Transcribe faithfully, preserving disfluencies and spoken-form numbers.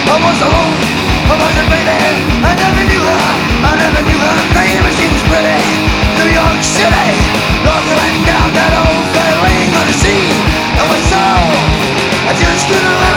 I was alone, I wasn't baby. I never knew her, I never knew her name, but she was pretty. New York City, rolling down that old ferry on the sea. And my soul, I just couldn't let